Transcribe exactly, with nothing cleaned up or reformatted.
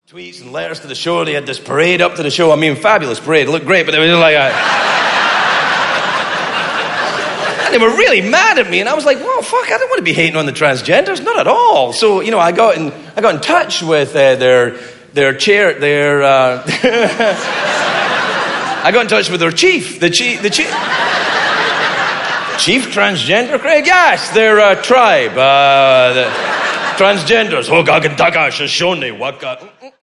tweets and letters to the show. They had this parade up to the show. I mean, fabulous parade. It looked great, but they were like a... And they were really mad at me, and I was like, well, fuck, I don't want to be hating on the transgenders, not at all. So, you know, I got in, I got in touch with uh, their, their chair, their, uh... I got in touch with their chief, the chief, the chief... Chief transgender, Craig? Yes, their uh, tribe, uh, the transgenders. Oh, Gagantaka, Shoshone, Waka...